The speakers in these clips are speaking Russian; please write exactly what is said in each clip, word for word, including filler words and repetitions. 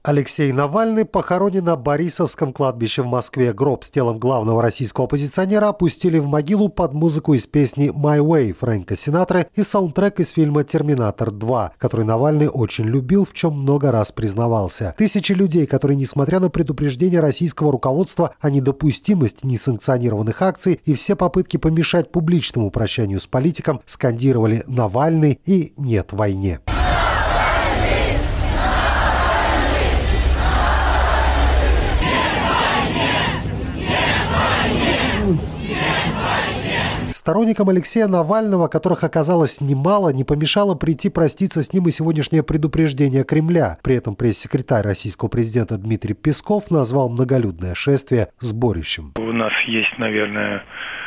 Алексей Навальный похоронен на Борисовском кладбище в Москве. Гроб с телом главного российского оппозиционера опустили в могилу под музыку из песни «My Way» Фрэнка Синатры и саундтрек из фильма «Терминатор два», который Навальный очень любил, в чем много раз признавался. Тысячи людей, которые, несмотря на предупреждения российского руководства о недопустимости несанкционированных акций и все попытки помешать публичному прощанию с политиком, скандировали «Навальный» и «Нет войне». Сторонникам Алексея Навального, которых оказалось немало, не помешало прийти проститься с ним и сегодняшнее предупреждение Кремля. При этом пресс-секретарь российского президента Дмитрий Песков назвал многолюдное шествие сборищем. У нас есть, наверное,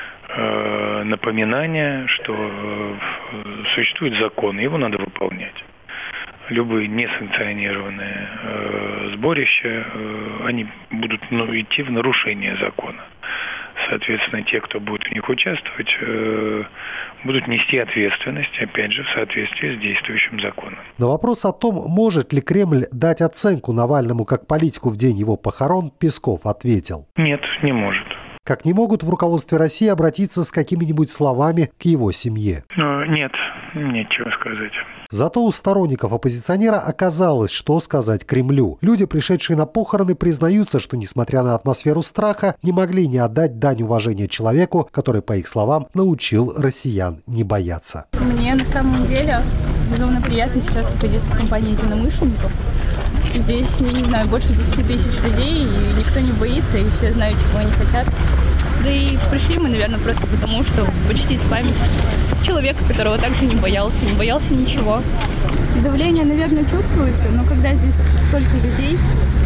напоминание, что существует закон, его надо выполнять. Любые несанкционированные сборища, они будут идти в нарушение закона. Соответственно, те, кто будет в них участвовать, будут нести ответственность, опять же, в соответствии с действующим законом. На вопрос о том, может ли Кремль дать оценку Навальному как политику в день его похорон, Песков ответил: нет, не может. Как не могут в руководстве России обратиться с какими-нибудь словами к его семье? Нет, нечего сказать. Зато у сторонников оппозиционера оказалось, что сказать Кремлю. Люди, пришедшие на похороны, признаются, что, несмотря на атмосферу страха, не могли не отдать дань уважения человеку, который, по их словам, научил россиян не бояться. Мне на самом деле безумно приятно сейчас находиться в компании единомышленников. Здесь, я не знаю, больше десяти тысяч людей, и никто не боится, и все знают, чего они хотят. Да и пришли мы, наверное, просто потому, что почтить память человека, которого также не боялся, не боялся ничего. Давление, наверное, чувствуется, но когда здесь столько людей,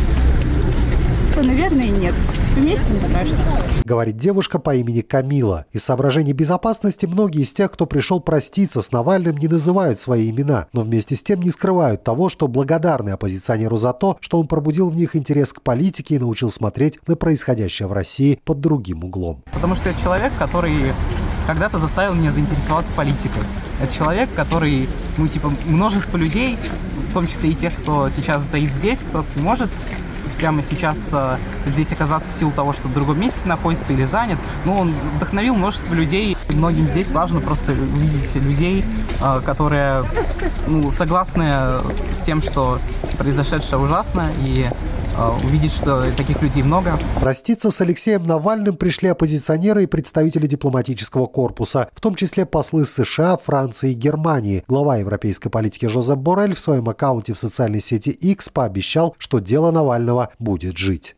то, наверное, нет. Вместе не страшно. Говорит девушка по имени Камила. Из соображений безопасности многие из тех, кто пришел проститься с Навальным, не называют свои имена, но вместе с тем не скрывают того, что благодарны оппозиционеру за то, что он пробудил в них интерес к политике и научил смотреть на происходящее в России под другим углом. Потому что это человек, который когда-то заставил меня заинтересоваться политикой. Это человек, который, ну, типа, множество людей, в том числе и тех, кто сейчас стоит здесь, кто не может прямо сейчас э, здесь оказаться в силу того, что в другом месте находится или занят. Но он вдохновил множество людей. Многим здесь важно просто увидеть людей, э, которые ну, согласны с тем, что произошедшее ужасно, и э, увидеть, что таких людей много. Проститься с Алексеем Навальным пришли оппозиционеры и представители дипломатического корпуса, в том числе послы США, Франции и Германии. Глава европейской политики Жозеп Боррель в своем аккаунте в социальной сети X пообещал, что дело Навального будет жить.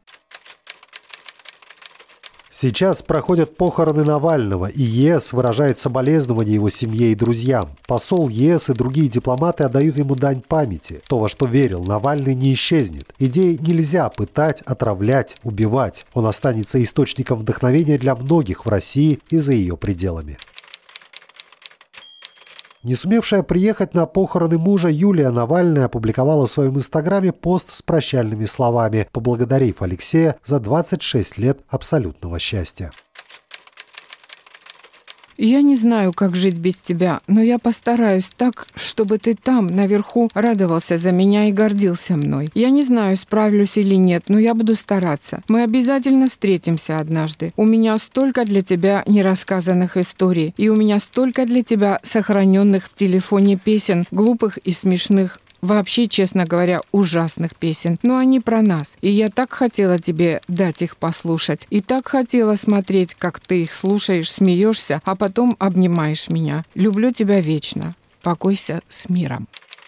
Сейчас проходят похороны Навального, и ЕС выражает соболезнования его семье и друзьям. Посол ЕС и другие дипломаты отдают ему дань памяти. То, во что верил, Навальный не исчезнет. Идеи нельзя пытать, отравлять, убивать. Он останется источником вдохновения для многих в России и за ее пределами. Не сумевшая приехать на похороны мужа, Юлия Навальная опубликовала в своем инстаграме пост с прощальными словами, поблагодарив Алексея за двадцать шесть лет абсолютного счастья. Я не знаю, как жить без тебя, но я постараюсь так, чтобы ты там, наверху, радовался за меня и гордился мной. Я не знаю, справлюсь или нет, но я буду стараться. Мы обязательно встретимся однажды. У меня столько для тебя нерассказанных историй, и у меня столько для тебя сохраненных в телефоне песен, глупых и смешных. Вообще, честно говоря, ужасных песен. Но они про нас. И я так хотела тебе дать их послушать. И так хотела смотреть, как ты их слушаешь, смеешься, а потом обнимаешь меня. Люблю тебя вечно. Покойся с миром.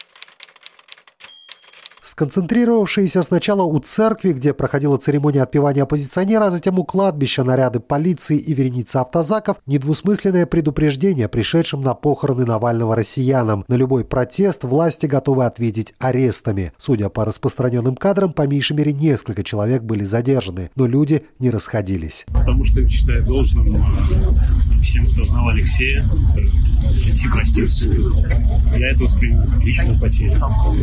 Сконцентрировавшиеся сначала у церкви, где проходила церемония отпевания оппозиционера, а затем у кладбища наряды полиции и вереница автозаков, недвусмысленное предупреждение пришедшим на похороны Навального россиянам. На любой протест власти готовы ответить арестами. Судя по распространенным кадрам, по меньшей мере несколько человек были задержаны, но люди не расходились. Потому что считаю должным всем, кто знал Алексея, идти проститься. Я это воспринял как личную потерю.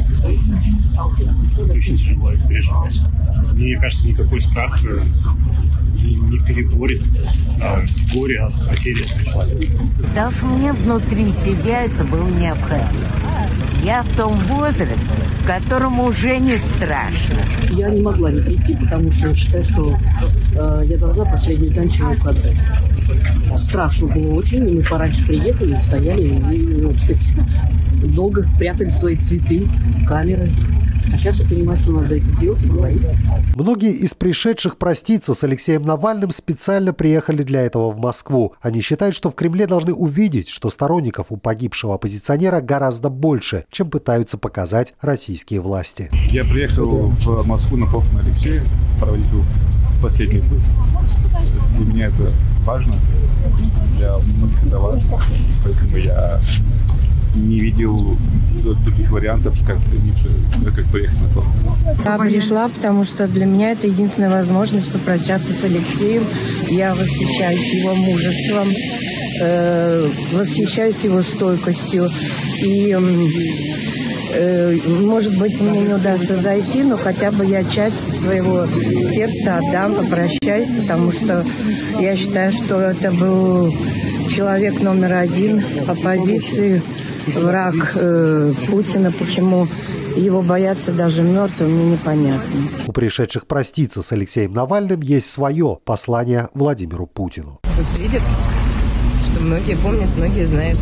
Очень тяжело это переживать. Мне кажется, никакой страх не, не переборет а, горе от потери этого человека. Даже мне внутри себя это было необходимо. Я в том возрасте, в котором уже не страшно. Я не могла не прийти, потому что считаю, что э, я должна последнюю танчевую отдать. Страшно было очень, мы пораньше приехали, стояли и, ну, так сказать, долго прятали свои цветы, камеры. А сейчас я понимаю, что надо это делать и говорить. Многие из пришедших проститься с Алексеем Навальным специально приехали для этого в Москву. Они считают, что в Кремле должны увидеть, что сторонников у погибшего оппозиционера гораздо больше, чем пытаются показать российские власти. Я приехал в Москву на похороны Алексея, проводить его в последний путь. Для меня это важно, для многих это важно, поэтому я не видел других вариантов, как, как приехать на похороны. Я пришла, потому что для меня это единственная возможность попрощаться с Алексеем. Я восхищаюсь его мужеством, э, восхищаюсь его стойкостью. И, э, может быть, мне не удастся зайти, но хотя бы я часть своего сердца отдам, попрощаюсь, потому что я считаю, что это был человек номер один оппозиции, враг э, Путина. Почему его боятся даже мертвым, мне непонятно. У пришедших проститься с Алексеем Навальным есть свое послание Владимиру Путину. Пусть видят, что многие помнят, многие знают.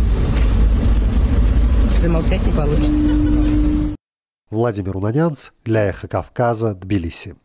Замолчать не получится. Владимир Унанянц для Эхо Кавказа, Тбилиси.